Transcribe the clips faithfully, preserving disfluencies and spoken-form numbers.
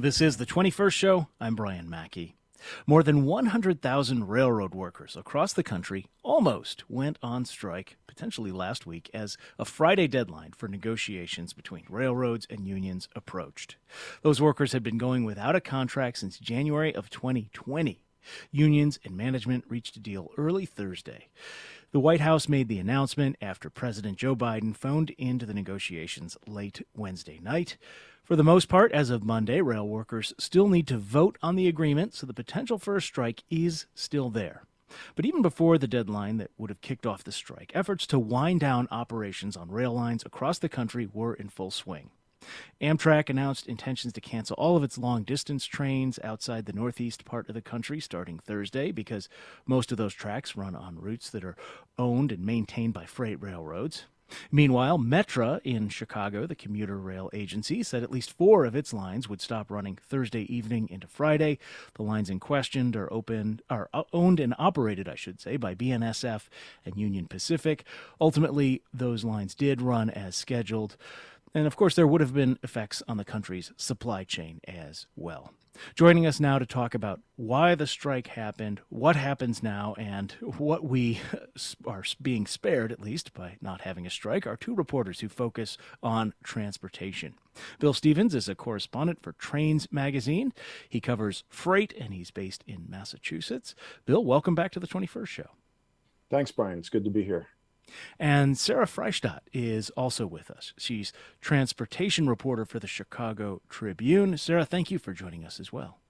This is the twenty-first show. I'm Brian Mackey. More than one hundred thousand railroad workers across the country almost went on strike, potentially last week, as a Friday deadline for negotiations between railroads and unions approached. Those workers had been going without a contract since January of twenty twenty. Unions and management reached a deal early Thursday. The White House made the announcement after President Joe Biden phoned into the negotiations late Wednesday night. For the most part, as of Monday, rail workers still need to vote on the agreement, so the potential for a strike is still there. But even before the deadline that would have kicked off the strike, efforts to wind down operations on rail lines across the country were in full swing. Amtrak announced intentions to cancel all of its long-distance trains outside the northeast part of the country starting Thursday because most of those tracks run on routes that are owned and maintained by freight railroads. Meanwhile, Metra in Chicago, the commuter rail agency, said at least four of its lines would stop running Thursday evening into Friday. The lines in question are open, are owned and operated, I should say, by B N S F and Union Pacific. Ultimately, those lines did run as scheduled. And, of course, there would have been effects on the country's supply chain as well. Joining us now to talk about why the strike happened, what happens now, and what we are being spared, at least, by not having a strike, are two reporters who focus on transportation. Bill Stevens is a correspondent for Trains magazine. He covers freight, and he's based in Massachusetts. Bill, welcome back to the twenty-first show. Thanks, Brian. It's good to be here. And Sarah Freistadt is also with us. She's transportation reporter for the Chicago Tribune. Sarah, thank you for joining us as well.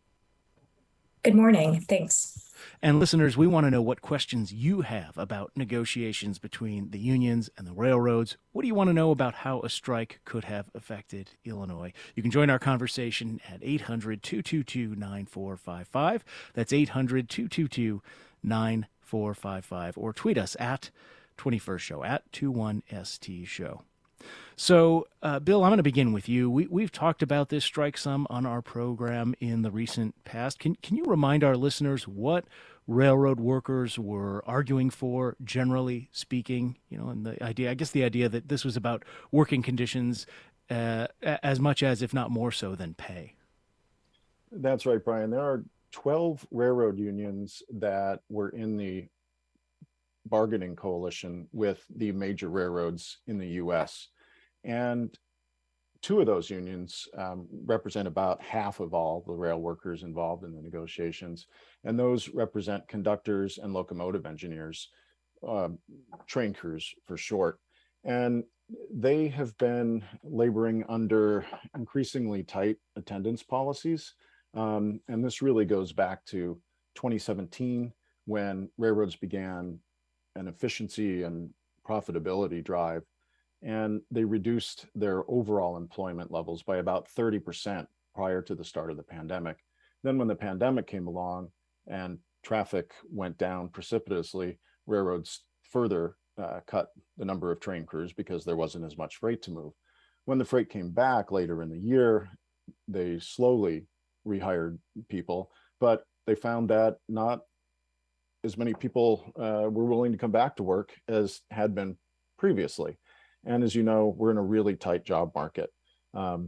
Good morning. Thanks. And listeners, we want to know what questions you have about negotiations between the unions and the railroads. What do you want to know about how a strike could have affected Illinois? You can join our conversation at eight hundred, two two two, nine four five five. That's eight hundred, two two two, nine four five five. Or tweet us at twenty-first show, at twenty-one S T show. So, uh, Bill, I'm going to begin with you. We, we've talked about this strike some on our program in the recent past. Can, can you remind our listeners what railroad workers were arguing for, generally speaking? You know, and the idea, I guess the idea that this was about working conditions uh, as much as, if not more so, than pay. That's right, Brian. There are twelve railroad unions that were in the bargaining coalition with the major railroads in the U S. And two of those unions um, represent about half of all the rail workers involved in the negotiations. And those represent conductors and locomotive engineers, uh, train crews for short. And they have been laboring under increasingly tight attendance policies. Um, and this really goes back to twenty seventeen, when railroads began an efficiency and profitability drive, and they reduced their overall employment levels by about thirty percent prior to the start of the pandemic. Then when the pandemic came along and traffic went down precipitously, railroads further uh, cut the number of train crews because there wasn't as much freight to move. When the freight came back later in the year, they slowly rehired people, but they found that not as many people uh, were willing to come back to work as had been previously. And as you know, we're in a really tight job market. Um,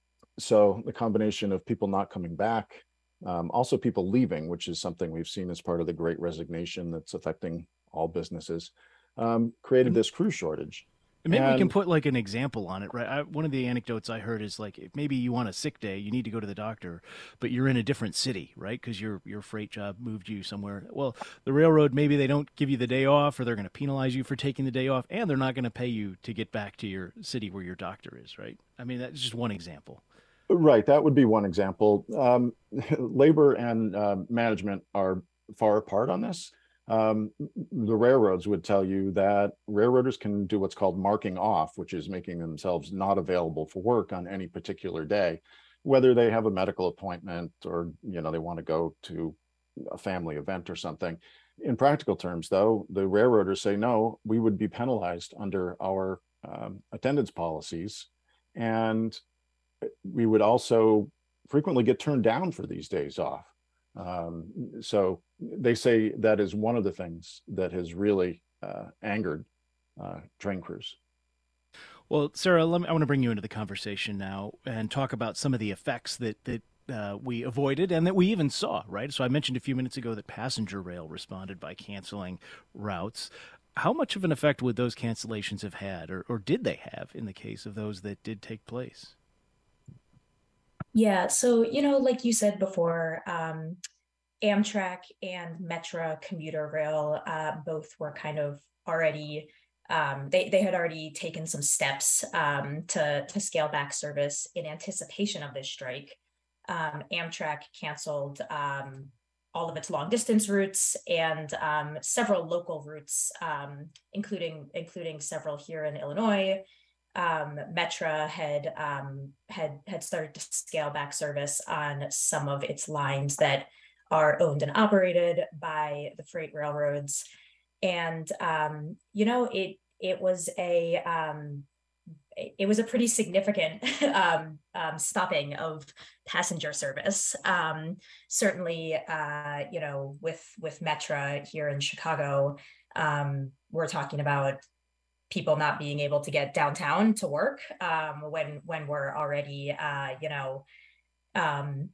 so the combination of people not coming back, um, also people leaving, which is something we've seen as part of the Great Resignation that's affecting all businesses, um, created this crew shortage. And maybe and, we can put like an example on it, right? I, one of the anecdotes I heard is like, if maybe you want a sick day, you need to go to the doctor, but you're in a different city, right? Because your your freight job moved you somewhere. Well, the railroad, maybe they don't give you the day off, or they're going to penalize you for taking the day off, and they're not going to pay you to get back to your city where your doctor is, right? I mean, that's just one example. Right, that would be one example. Um, labor and uh, management are far apart on this. Um, the railroads would tell you that railroaders can do what's called marking off, which is making themselves not available for work on any particular day, whether they have a medical appointment or, you know, they want to go to a family event or something. In practical terms, though, the railroaders say, no, we would be penalized under our um, attendance policies. And we would also frequently get turned down for these days off. Um, so they say that is one of the things that has really uh, angered uh, train crews. Well, Sarah, let me, I want to bring you into the conversation now and talk about some of the effects that, that uh, we avoided and that we even saw, right? So I mentioned a few minutes ago that passenger rail responded by canceling routes. How much of an effect would those cancellations have had, or, or did they have in the case of those that did take place? Yeah, so, you know, like you said before, um, Amtrak and Metra commuter rail uh, both were kind of already, um, they, they had already taken some steps um, to, to scale back service in anticipation of this strike. Um, Amtrak canceled um, all of its long distance routes and um, several local routes, um, including including several here in Illinois. Um, Metra had um, had had started to scale back service on some of its lines that are owned and operated by the freight railroads, and um, you know it it was a um, it was a pretty significant um, um, stopping of passenger service. Um, certainly, uh, you know, with with Metra here in Chicago, um, we're talking about people not being able to get downtown to work um, when when we're already, uh, you know, um,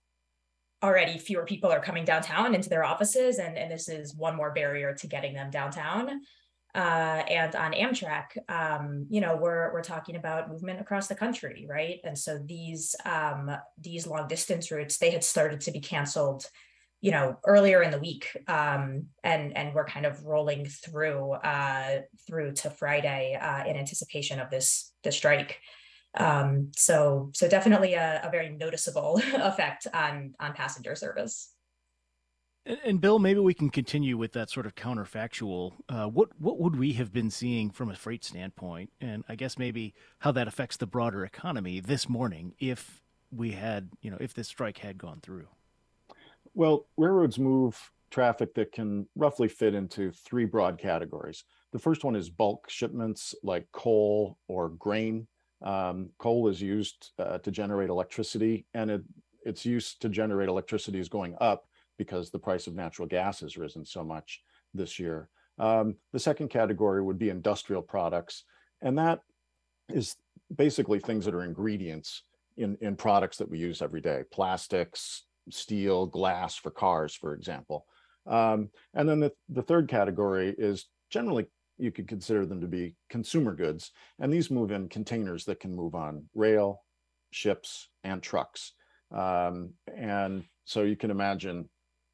already fewer people are coming downtown into their offices, and, and this is one more barrier to getting them downtown. Uh, and on Amtrak, um, you know, we're we're talking about movement across the country, right? And so these um, these long distance routes, they had started to be canceled, you know, earlier in the week, um, and and we're kind of rolling through uh, through to Friday uh, in anticipation of this the strike. Um, so so definitely a, a very noticeable effect on on passenger service. And, and Bill, maybe we can continue with that sort of counterfactual. Uh, what what would we have been seeing from a freight standpoint, and I guess maybe how that affects the broader economy this morning if we had, you know, if this strike had gone through? Well, railroads move traffic that can roughly fit into three broad categories. The first one is bulk shipments like coal or grain. Um, coal is used uh, to generate electricity, and it, its use to generate electricity is going up because the price of natural gas has risen so much this year. Um, the second category would be industrial products, and that is basically things that are ingredients in, in products that we use every day: plastics, steel, glass for cars, for example. Um, and then the, the third category is generally, you could consider them to be consumer goods. And these move in containers that can move on rail, ships, and trucks. Um, and so you can imagine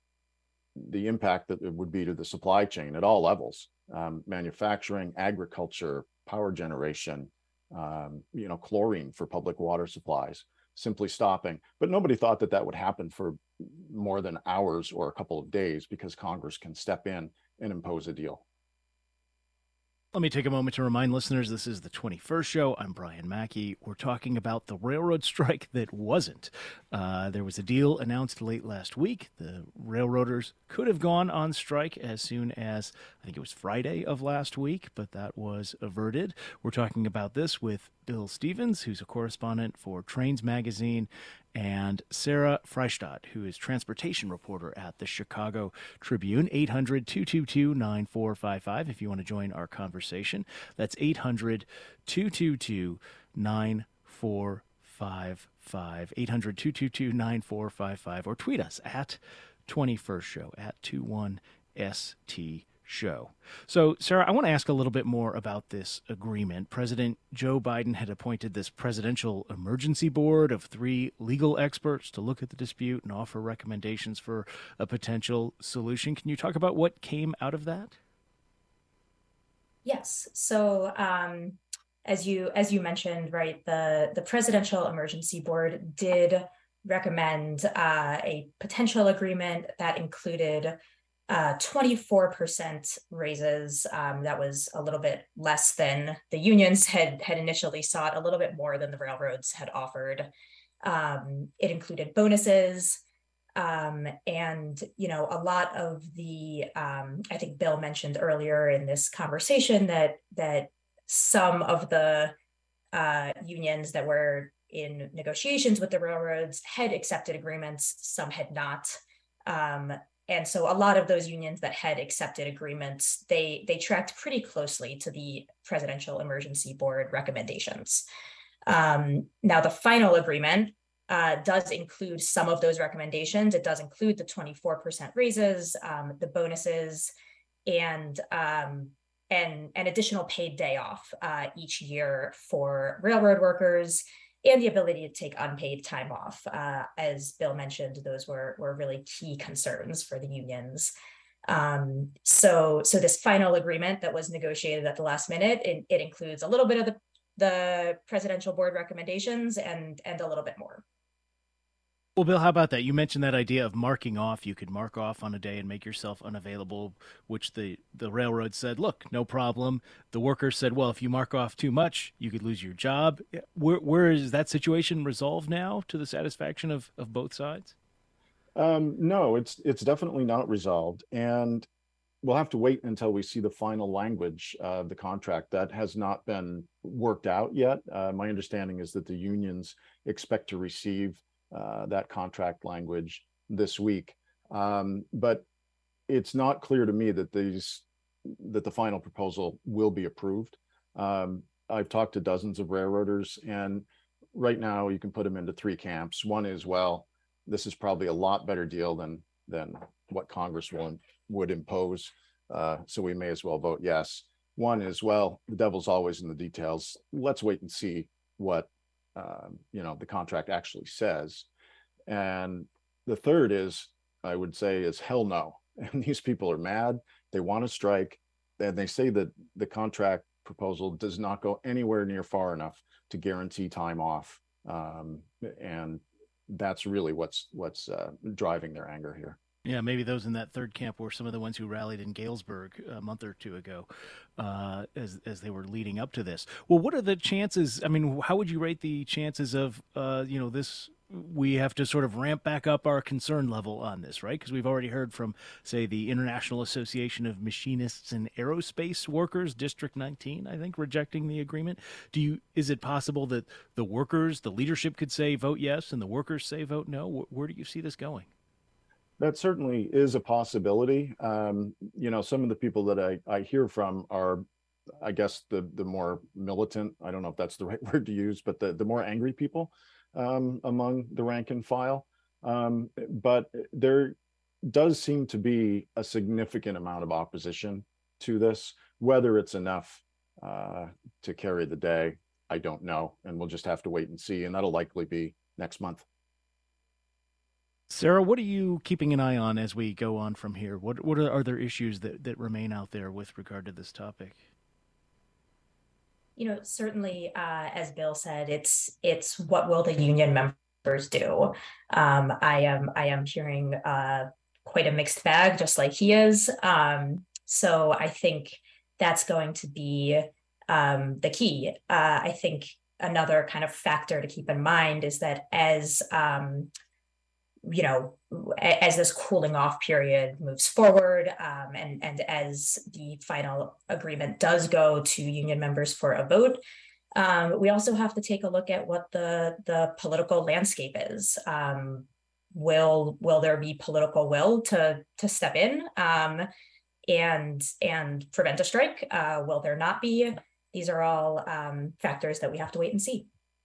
the impact that it would be to the supply chain at all levels: um, manufacturing, agriculture, power generation, um, you know, chlorine for public water supplies, simply stopping. But nobody thought that that would happen for more than hours or a couple of days, because Congress can step in and impose a deal. Let me take a moment to remind listeners this is the twenty-first show. I'm Brian Mackey. We're talking about the railroad strike that wasn't. Uh, there was a deal announced late last week. The railroaders could have gone on strike as soon as, I think it was Friday of last week, but that was averted. We're talking about this with Bill Stevens, who's a correspondent for Trains Magazine, and Sarah Freistadt, who is transportation reporter at the Chicago Tribune. eight hundred, two two two, nine four five five if you want to join our conversation. That's eight hundred, two two two, nine four five five. eight hundred, two two two, nine four five five, or tweet us at twenty-first show, at twenty-one S T show. So, Sarah, I want to ask a little bit more about this agreement. President Joe Biden had appointed this presidential emergency board of three legal experts to look at the dispute and offer recommendations for a potential solution. Can you talk about what came out of that? Yes. So, um, as you as you mentioned, right, the the presidential emergency board did recommend uh, a potential agreement that included Uh, twenty-four percent raises. Um, that was a little bit less than the unions had had initially sought, a little bit more than the railroads had offered. Um, it included bonuses, um, and you know, a lot of the. Um, I think Bill mentioned earlier in this conversation that that some of the uh, unions that were in negotiations with the railroads had accepted agreements, some had not. Um, And so a lot of those unions that had accepted agreements, they they tracked pretty closely to the Presidential Emergency Board recommendations. Um, now, the final agreement uh, does include some of those recommendations. It does include the twenty-four percent raises, um, the bonuses, and um, and an additional paid day off uh, each year for railroad workers, and the ability to take unpaid time off. Uh, as Bill mentioned, those were, were really key concerns for the unions. Um, so, so this final agreement that was negotiated at the last minute, it, it includes a little bit of the, the presidential board recommendations and, and a little bit more. Well, Bill, how about that? You mentioned that idea of marking off. You could mark off on a day and make yourself unavailable, which the, the railroad said, look, no problem. The workers said, well, if you mark off too much, you could lose your job. Where, where is that situation resolved now to the satisfaction of, of both sides? Um, no, it's it's definitely not resolved. And we'll have to wait until we see the final language of the contract. That has not been worked out yet. Uh, my understanding is that the unions expect to receive uh, that contract language this week. Um, but it's not clear to me that these that the final proposal will be approved. Um, I've talked to dozens of railroaders, and right now you can put them into three camps. One is, well, this is probably a lot better deal than than what Congress will, would impose. Uh, so we may as well vote yes. One is, well, the devil's always in the details. Let's wait and see what um, you know the contract actually says. And the third is, I would say, is hell no. And these people are mad. They want to strike, and they say that the contract proposal does not go anywhere near far enough to guarantee time off. Um, and that's really what's what's uh, driving their anger here. Yeah, maybe those in that third camp were some of the ones who rallied in Galesburg a month or two ago, uh, as as they were leading up to this. Well, what are the chances? I mean, how would you rate the chances of, uh, you know, this? We have to sort of ramp back up our concern level on this, right? Because we've already heard from, say, the International Association of Machinists and Aerospace Workers, District nineteen, I think, rejecting the agreement. Do you? Is it possible that the workers, the leadership, could say vote yes, and the workers say vote no? Where do you see this going? That certainly is a possibility. Um, you know, some of the people that I, I hear from are, I guess, the the more militant. I don't know if that's the right word to use, but the the more angry people um, among the rank and file. Um, but there does seem to be a significant amount of opposition to this. Whether it's enough uh, to carry the day, I don't know, and we'll just have to wait and see. And that'll likely be next month. Sarah, what are you keeping an eye on as we go on from here? What what are, are there issues that, that remain out there with regard to this topic? You know, certainly, uh, as Bill said, it's it's what will the union members do? Um, I am I am hearing uh, quite a mixed bag, just like he is. Um, so I think that's going to be um, the key. Uh, I think another kind of factor to keep in mind is that as um, you know, as this cooling off period moves forward, um, and, and as the final agreement does go to union members for a vote, um, we also have to take a look at what the, the political landscape is. Um, will will there be political will to, to step in um, and, and prevent a strike? Uh, will there not be? These are all um, factors that we have to wait and see.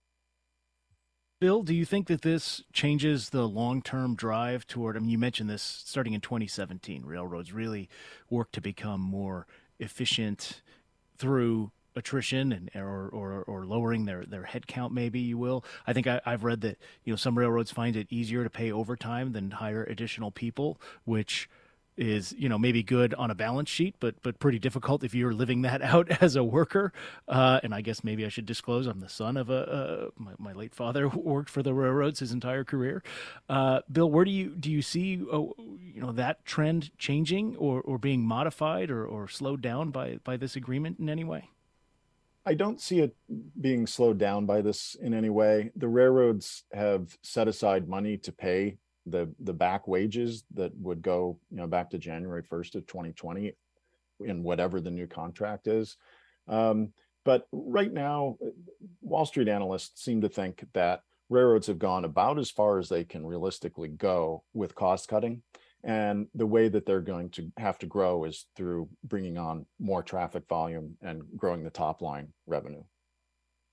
Bill, do you think that this changes the long-term drive toward, I mean, you mentioned this starting in twenty seventeen, railroads really work to become more efficient through attrition and or or, or lowering their, their headcount, maybe you will. I think I, I've read that, you know, some railroads find it easier to pay overtime than hire additional people, which is, you know, maybe good on a balance sheet, but but pretty difficult if you're living that out as a worker. Uh, and I guess maybe I should disclose I'm the son of a, uh, my, my late father worked for the railroads his entire career. Uh, Bill, where do you do you see, uh, you know, that trend changing or, or being modified or, or slowed down by, by this agreement in any way? I don't see it being slowed down by this in any way. The railroads have set aside money to pay the the back wages that would go, you know, back to January first of twenty twenty in whatever the new contract is. Um, but right now, Wall Street analysts seem to think that railroads have gone about as far as they can realistically go with cost cutting. And the way that they're going to have to grow is through bringing on more traffic volume and growing the top line revenue.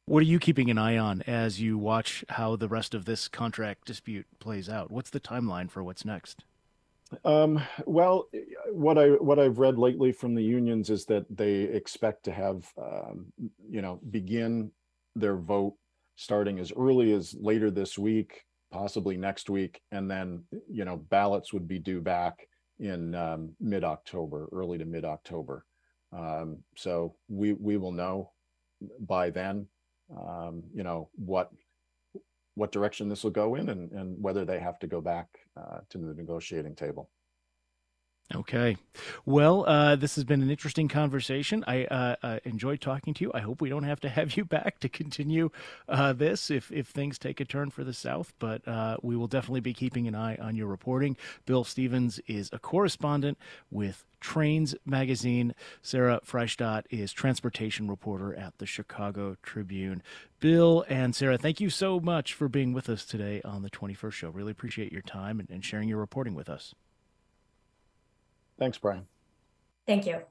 What are you keeping an eye on as you watch how the rest of this contract dispute plays out? What's the timeline for what's next? Um, well, what I what I've read lately from the unions is that they expect to have, um, you know, begin their vote starting as early as later this week, possibly next week, and then, you know, ballots would be due back in um, mid-October, early to mid-October. Um, so we we will know by then, um, you know, what what direction this will go in, and, and whether they have to go back uh, to the negotiating table. Okay. Well, uh, this has been an interesting conversation. I uh, uh, enjoyed talking to you. I hope we don't have to have you back to continue uh, this if, if things take a turn for the South, but uh, we will definitely be keeping an eye on your reporting. Bill Stevens is a correspondent with Trains Magazine. Sarah Freistadt is transportation reporter at the Chicago Tribune. Bill and Sarah, thank you so much for being with us today on the twenty-first Show. Really appreciate your time and, and sharing your reporting with us. Thanks, Brian. Thank you.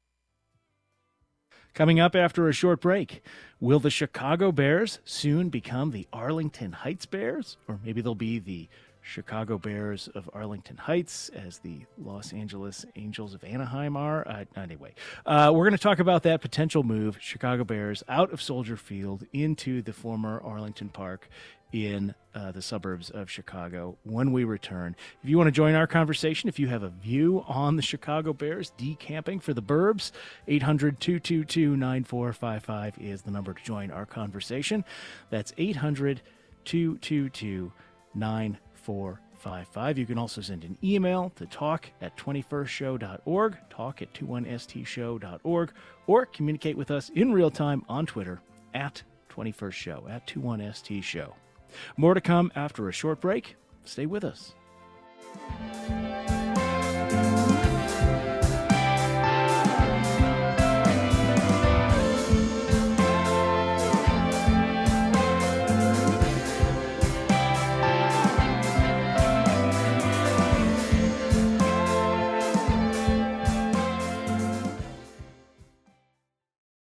Coming up after a short break, will the Chicago Bears soon become the Arlington Heights Bears? Or maybe they'll be the Chicago Bears of Arlington Heights, as the Los Angeles Angels of Anaheim are. Uh, anyway, uh, we're going to talk about that potential move, Chicago Bears out of Soldier Field into the former Arlington Park in uh, the suburbs of Chicago when we return. If you want to join our conversation, if you have a view on the Chicago Bears decamping for the Burbs, eight hundred, two two two, nine four five five is the number to join our conversation. That's eight hundred, two two two, nine four five five. You can also send an email to talk at twenty-first show dot org, talk at twenty-one s t show dot org, or communicate with us in real time on Twitter at twenty-first show, at twenty-one s t show. More to come after a short break. Stay with us.